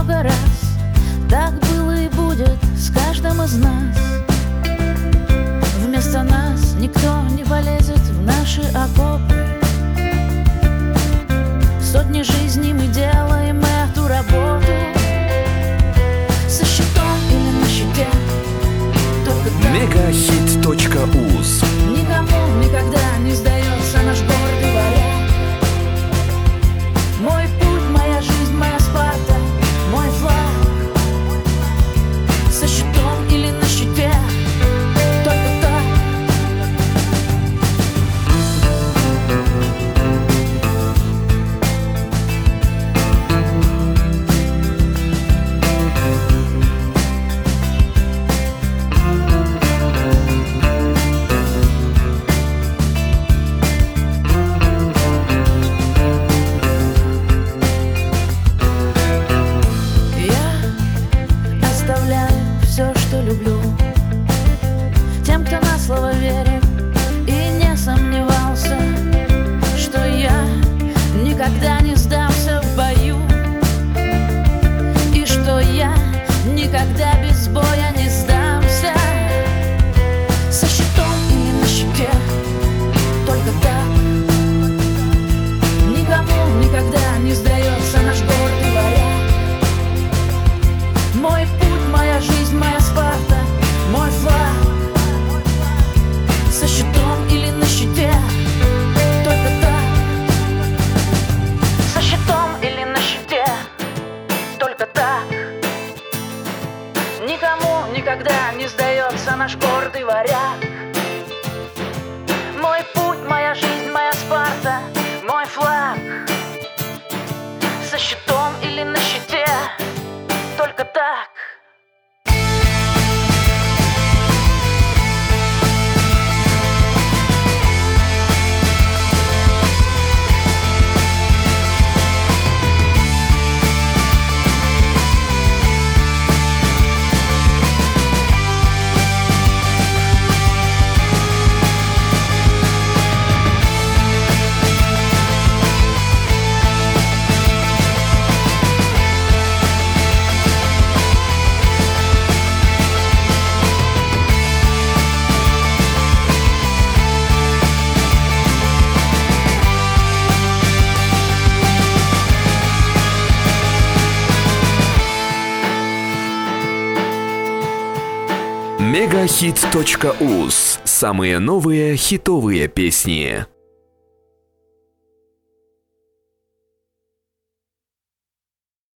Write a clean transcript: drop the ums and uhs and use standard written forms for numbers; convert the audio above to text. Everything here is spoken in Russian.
много раз. Так было и будет с каждым из нас. Вместо нас никто не полезет в наши окопы. Сотни жизней мы делаем эту работу. Со щитом или на щите, только так. Megahit.uz. Никому никогда не сдается наш гордый варяг. Мой путь, моя жизнь, моя Спарта, мой флаг. Со щитом или на щите, только так. Все, что люблю, тем, кто на слово верит и не сомневался, что я никогда не сдамся в бою, и что я никогда без боя не сдамся. Со щитом или на щите, только так. Никому никогда не сдается наш гордый варяг. Мой путь, моя жизнь, моя Спарта, мой флаг. Со щитом или на щите, только так. Со щитом или на щите, только так. Никому никогда не сдается наш гордый варяг. Мой путь, моя жизнь, моя Спарта, мой флаг. Со щитом или на щите, только так. Megahit.uz. Самые новые хитовые песни.